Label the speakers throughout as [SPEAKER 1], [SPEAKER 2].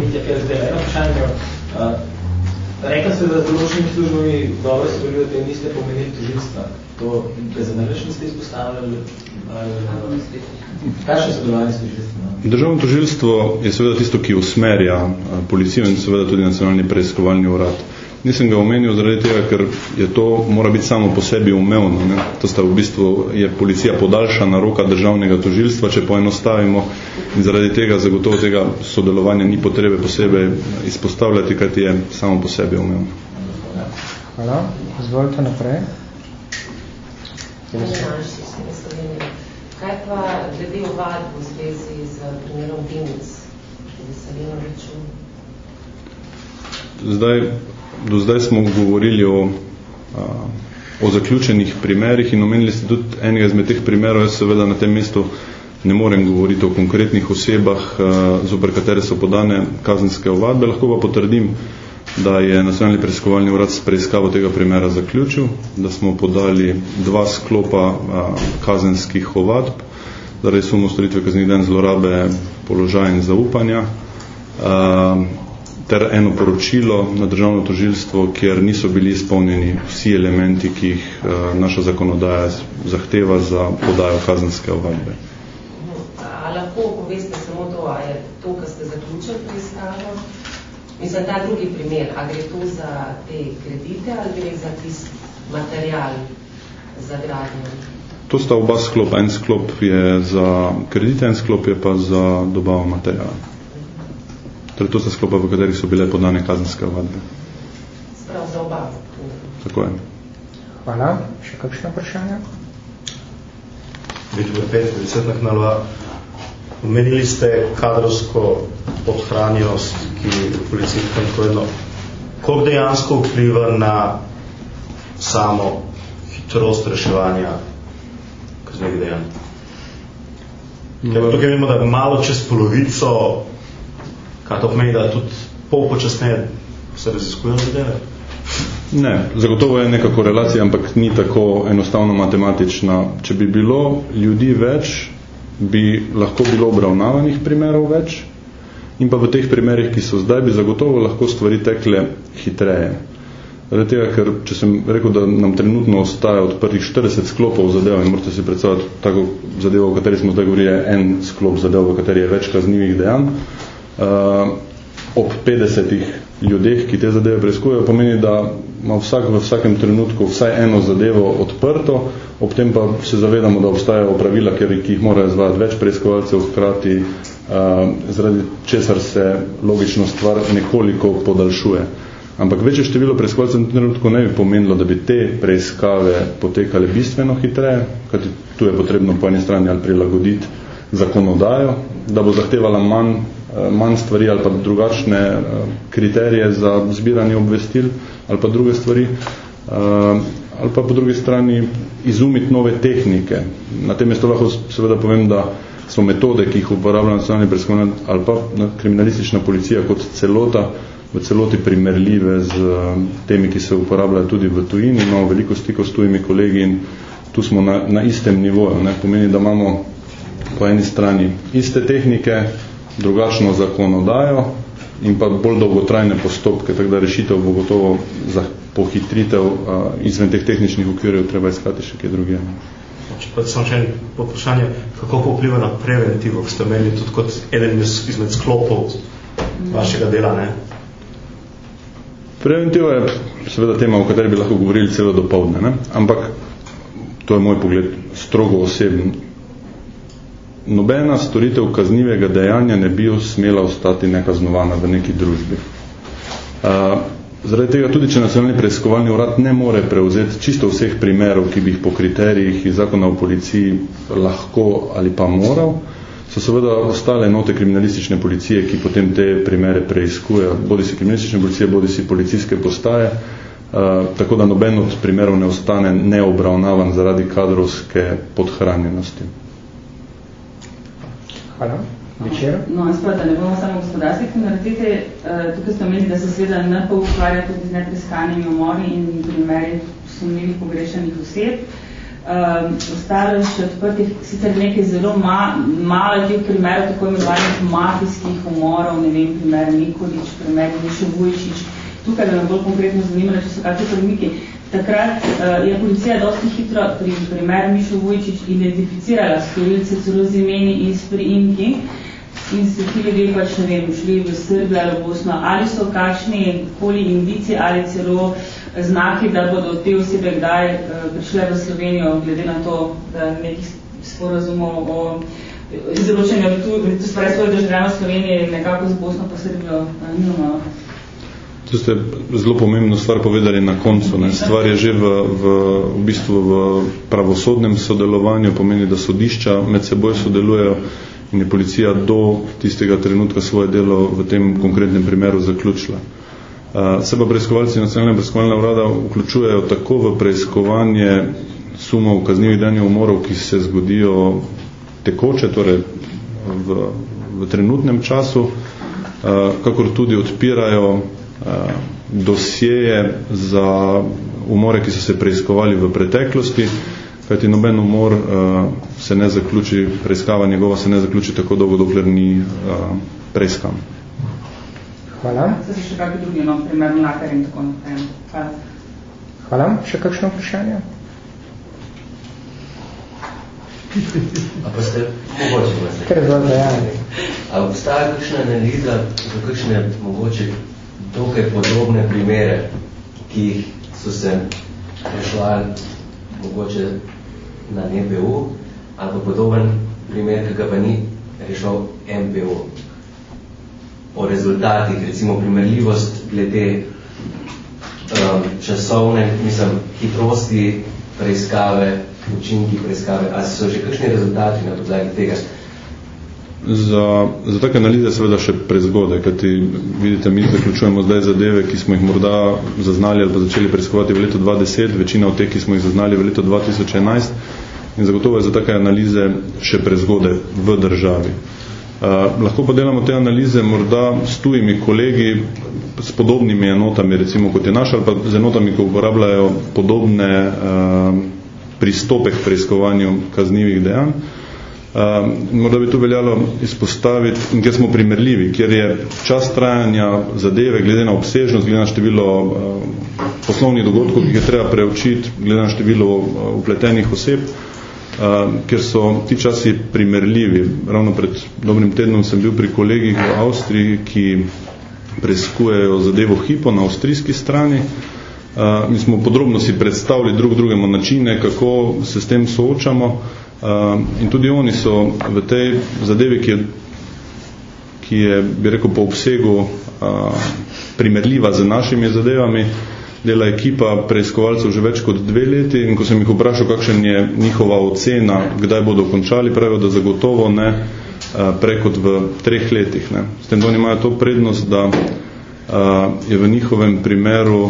[SPEAKER 1] Mitja Kersdela. Eno vprašanje, rekla ste, da z določenimi službami dobro sodelujete in niste pomenili tožilstva. To za nalač niste izpostavljali? Kakšno sodelovanje s tožilstvom?
[SPEAKER 2] Državno tožilstvo je seveda tisto, ki usmerja policijo in seveda tudi nacionalni preiskovalni urad. Nisem ga omenil zaradi tega, ker je to mora biti samo po sebi umevno. Ne? To sta v bistvu je policija podaljšana roka državnega tožilstva, če poenostavimo, in zaradi tega zagotovo tega sodelovanja ni potrebe posebej izpostavljati, kajti je samo po sebi umevno.
[SPEAKER 3] Hvala. Izvolite naprej.
[SPEAKER 4] Kaj pa glede ovadb v zvezi z primerom Dimic, Veselinoviču?
[SPEAKER 2] Do zdaj smo govorili o zaključenih primerih in omenili ste tudi enega izmed teh primerov. Jaz seveda na tem mestu ne morem govoriti o konkretnih osebah, zoper katere so podane kazenske ovadbe. Lahko pa potrdim, da je Nacionalni preiskovalni urad s preiskavo tega primera zaključil, da smo podali 2 sklopa kazenskih ovadb zaradi suma storitve kaznivih dejanj zlorabe položaja in zaupanja, ter eno poročilo na državno tožilstvo, kjer niso bili izpolnjeni vsi elementi, ki jih naša zakonodaja zahteva za podajo kazenske ovadbe.
[SPEAKER 4] A lahko poveste samo to, a je to, kar ste zaključili preiskavo? Mislim, ta drugi primer, a gre to za te kredite ali gre za tist material za gradnjo?
[SPEAKER 2] To sta oba sklopa. En sklop je za kredite, en sklop je pa za dobavo materijala. Torej, to sta sklopa, v katerih so bile podane kazenske ovadbe.
[SPEAKER 4] Sprav za oba.
[SPEAKER 2] Tako je.
[SPEAKER 3] Hvala. Še kakšno vprašanje?
[SPEAKER 5] Vidite, predsednik Nalva, omenili ste kadrovsko podhranjenost, ki v policiji tako jedno. Koliko dejansko vpliva na samo hitrost reševanja kaznivih dejanj? Tukaj vemo, da malo čez polovico, kaj to pomeni, da tudi pol počasneje se raziskujejo zadeve?
[SPEAKER 2] Ne, zagotovo je neka korelacija, ampak ni tako enostavno matematična. Če bi bilo ljudi več, bi lahko bilo obravnavanih primerov več, in pa v teh primerih, ki so zdaj, bi zagotovo lahko stvari tekle hitreje. Zaradi tega, ker če sem rekel, da nam trenutno ostaja odprtih 40 sklopov zadev in morate si predstavljati tako zadevo, o kateri smo zdaj govorili, en sklop zadev, v kateri je več kaznivih dejanj, ob 50 ljudeh, ki te zadeve preiskujejo, pomeni, da ima vsak v vsakem trenutku vsaj eno zadevo odprto, ob tem pa se zavedamo, da obstajajo pravila, ki jih mora izvajati več preiskovalcev hkrati, zaradi česar se logično stvar nekoliko podaljšuje. Ampak večje število preiskovalcev v trenutku ne bi pomenilo, da bi te preiskave potekale bistveno hitreje, kajti tu je potrebno po eni strani ali prilagoditi zakonodajo, da bo zahtevala manj stvari ali pa drugačne kriterije za zbiranje obvestil ali pa druge stvari, ali pa po drugi strani izumiti nove tehnike. Na tem mestu lahko seveda povem, da so metode, ki jih uporablja nacionalni preiskovalni ali pa kriminalistična policija kot celota, v celoti primerljive z temi, ki se uporabljajo tudi v tujini. Imamo veliko stikov s tujimi kolegi in tu smo na istem nivoju. Pomeni, da imamo po eni strani iste tehnike, drugačno zakonodajo in pa bolj dolgotrajne postopke, tako da rešitev bo gotovo za pohitritev izven teh tehničnih okvirjev treba iskati še kje druge.
[SPEAKER 5] Samo še eno vprašanje, kako vpliva na preventivo, ki ste imeli tudi kot eden izmed sklopov vašega dela, ne?
[SPEAKER 2] Preventiva je seveda tema, o kateri bi lahko govorili celo dopoldne, ne? Ampak to je moj pogled strogo oseben. Nobena storitev kaznivega dejanja ne bi smela ostati nekaznovana v neki družbi. Zaradi tega tudi, če nacionalni preiskovalni urad ne more prevzeti čisto vseh primerov, ki bi jih po kriterijih iz zakona o policiji lahko ali pa moral, so seveda ostale enote kriminalistične policije, ki potem te primere preiskujejo, bodi si kriminalistične policije, bodi si policijske postaje, tako da noben od primerov ne ostane neobravnavan zaradi kadrovske podhranjenosti.
[SPEAKER 3] Hvala. Večer.
[SPEAKER 6] No, da ne bomo samo gospodarski kriminalitete, tukaj ste omenili, da se seveda NPU ukvarja tudi z nepreiskanim umori in primeri sumljivih pogrešanih oseb. ostalo še odprtih, sicer nekaj zelo malo teh primerov, tako imenovanih mafijskih umorov, ne vem, primer Nikolič, primer Mišo Vujčič. Tukaj da me bolj konkretno zanimalo, če so kakšni premiki. Takrat je policija dosti hitro pri primer Mišo Vujčič identificirala storilce celo z imeni in s priimki in so ti ljudje pač, ne vem, šli v Srbijo ali v Bosno, ali so kakšni koli indici ali celo znaki, da bodo te osebe kdaj prišle v Slovenijo, glede na to, da nekih sporazumov o izročenju svoje državljane Slovenije nekako z Bosno pa Srbijo nimamo.
[SPEAKER 2] To ste zelo pomembno stvar povedali na koncu. Ne. Stvar je že v bistvu v pravosodnem sodelovanju, pomeni, da sodišča med seboj sodelujejo in je policija do tistega trenutka svoje delo v tem konkretnem primeru zaključila. Se pa preiskovalci Nacionalnega preiskovalnega urada vključujejo tako v preiskovanje sumov kaznivih dejanj umorov, ki se zgodijo tekoče, torej v trenutnem času, kakor tudi odpirajo dosjeje za umore, ki so se preiskovali v preteklosti, kajti noben umor se ne zaključi, preiskava njegova se ne zaključi tako dolgo, dokler ni preiskan.
[SPEAKER 3] Hvala.
[SPEAKER 6] Se še kakšni drugi, primer Mlakar in tako naprej. Hvala.
[SPEAKER 3] Hvala. Še kakšno vprašanje?
[SPEAKER 7] A pa ste mogoče vas?
[SPEAKER 3] Kar zelo dejali.
[SPEAKER 7] A obstaja kakšna analiza za kakšne mogoče dokaj podobne primere, ki so se reševali mogoče na NPU, ali pa podoben primer, ki ga pa ni rešil MPU. O rezultatih, recimo primerljivost glede časovne, hitrosti preiskave, učinki preiskave, ali so že kakšni rezultati na podlagi tega?
[SPEAKER 2] Za take analize seveda še prezgodaj, kajti vidite, mi zaključujemo zdaj zadeve, ki smo jih morda zaznali ali pa začeli preiskovati v letu 2010, večina od teh, ki smo jih zaznali v letu 2011 in zagotovo je za take analize še prezgodaj v državi. Lahko pa delamo te analize morda s tujimi kolegi, s podobnimi enotami, recimo kot je naša, ali pa z enotami, ki uporabljajo podobne pristope k preiskovanju kaznivih dejanj. Morda bi tu veljalo izpostaviti, in kjer smo primerljivi, kjer je čas trajanja zadeve, glede na obsežnost, glede na število poslovnih dogodkov, ki jih je treba preučiti, glede na število vpletenih oseb, kjer so ti časi primerljivi. Ravno pred dobrim tednom sem bil pri kolegih v Avstriji, ki preiskujejo zadevo Hypo na avstrijski strani. Mi smo podrobno si predstavili drugemu načine, kako se s tem soočamo. In tudi oni so v tej zadevi, ki je, bi rekel, po obsegu primerljiva z našimi zadevami, dela ekipa preiskovalcev že več kot 2 leti in ko sem jih vprašal, kakšen je njihova ocena, kdaj bodo končali, pravijo, da zagotovo ne prej kot v 3 letih. Ne. S tem, da oni imajo to prednost, da je v njihovem primeru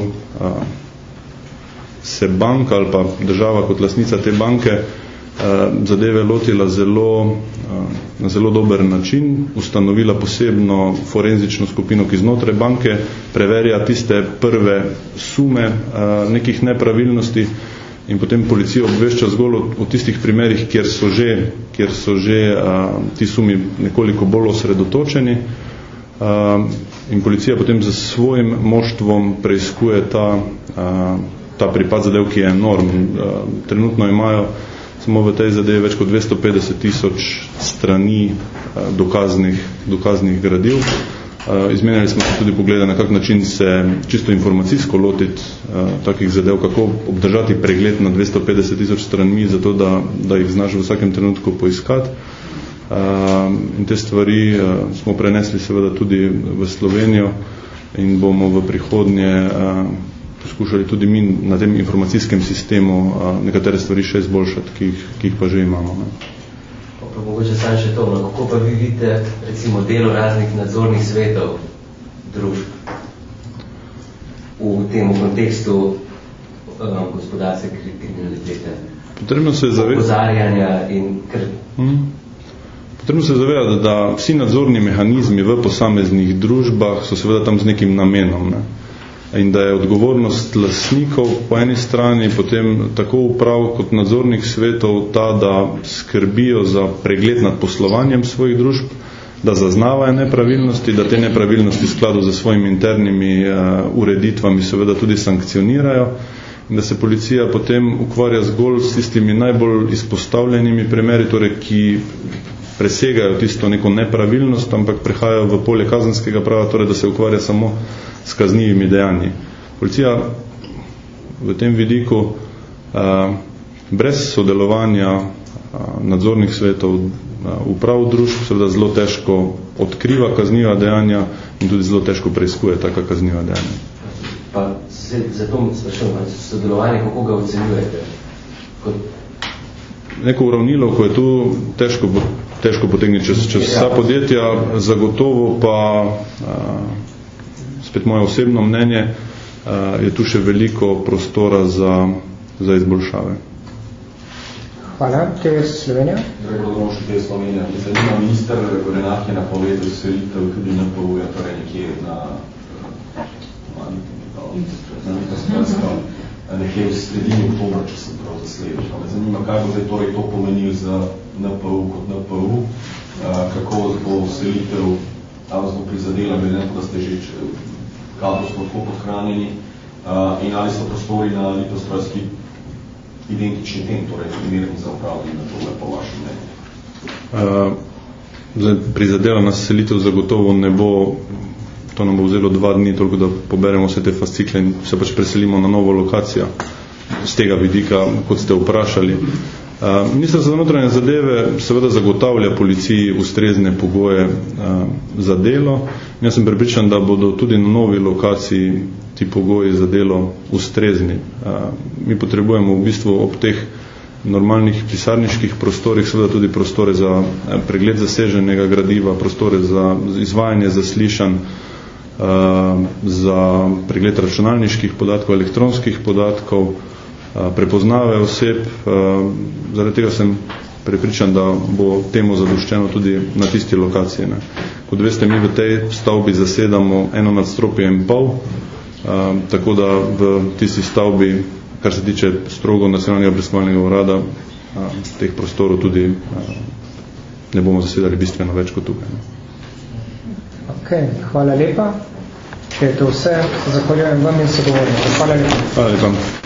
[SPEAKER 2] se banka ali pa država kot lastnica te banke zadeve lotila na zelo dober način, ustanovila posebno forenzično skupino, ki znotraj banke preverja tiste prve sume nekih nepravilnosti in potem policija obvešča zgolj o tistih primerih, kjer so že ti sumi nekoliko bolj osredotočeni in policija potem z svojim moštvom preiskuje ta pripad zadev, ki je enorm. Trenutno imajo samo v tej zadevi več kot 250,000 strani dokaznih gradiv. Izmenjali smo se tudi pogleda, na kak način se čisto informacijsko lotiti takih zadev, kako obdržati pregled na 250,000 stranmi, zato da jih znaš v vsakem trenutku poiskati. In te stvari smo prenesli seveda tudi v Slovenijo in bomo v prihodnje poskušali tudi mi na tem informacijskem sistemu nekatere stvari še izboljšati, ki jih pa že imamo. Ne.
[SPEAKER 7] Pa mogoče sam še to, kako pa vi vidite recimo delo raznih nadzornih svetov družb v tem kontekstu gospodarske kriminalitete?
[SPEAKER 2] Potrebno se
[SPEAKER 7] opozarjanja in
[SPEAKER 2] Potrebno se zavedati, da vsi nadzorni mehanizmi v posameznih družbah so seveda tam z nekim namenom. Ne. in da je odgovornost lastnikov po eni strani, potem tako uprav kot nadzornih svetov ta, da skrbijo za pregled nad poslovanjem svojih družb, da zaznavajo nepravilnosti, da te nepravilnosti v skladu z svojimi internimi ureditvami seveda tudi sankcionirajo, in da se policija potem ukvarja zgolj s tistimi najbolj izpostavljenimi primeri, torej ki presegajo tisto neko nepravilnost, ampak prehajajo v polje kazenskega prava, torej da se ukvarja samo s kaznivimi dejanji. Policija v tem vidiku brez sodelovanja nadzornih svetov, uprav družb, seveda zelo težko odkriva kazniva dejanja in tudi zelo težko preiskuje taka kazniva dejanja.
[SPEAKER 7] Pa zato sprašujem, sodelovanje, kako ga ocenjujete?
[SPEAKER 2] Neko uravnilovko je tu težko potegniti čez vsa podjetja, zagotovo pa spet moje osebno mnenje, je tu še veliko prostora za izboljšave.
[SPEAKER 3] Hvala. TV Slovenija.
[SPEAKER 8] Dragi TV Slovenija. Zanima, minister Gorenak je napovedal selitev tudi na NPU-ja, torej nekje nekje v sredini oktobra, če sem prav zasledil. Zanima, kaj bo zdaj torej to pomenil za NPU kot NPU, kako bo selitev, ali vas bo prizadela, glede na to, da ste že kadrovsko tako podhranjeni, in ali so prostori na Litostrojski identični tem, torej primerni za upravljanje na tole po vašem mnenju?
[SPEAKER 2] Prizadela nas selitev zagotovo ne bo, to nam bo vzelo 2 dni, toliko da poberemo vse te fascikle in se pač preselimo na novo lokacijo z tega vidika, kot ste vprašali. Ministrstvo za notranje zadeve seveda zagotavlja policiji ustrezne pogoje za delo. Jaz sem prepričan, da bodo tudi na novi lokaciji ti pogoji za delo ustrezni. Mi potrebujemo v bistvu ob teh normalnih pisarniških prostorih seveda tudi prostore za pregled zaseženega gradiva, prostore za izvajanje zaslišanj, za pregled računalniških podatkov, elektronskih podatkov, prepoznave oseb. Zaradi tega sem prepričan, da bo temu zadoščeno tudi na tisti lokaciji. Kot veste, mi v tej stavbi zasedamo 1,5 nadstropja, tako da v tisti stavbi, kar se tiče strogo nacionalnega preiskovalnega urada, teh prostorov tudi ne bomo zasedali bistveno več kot tukaj.
[SPEAKER 3] Ok, hvala lepa. Če je to vse, se zahvaljujem vam in sogovornikom. Hvala lepa.
[SPEAKER 2] Hvala lepa.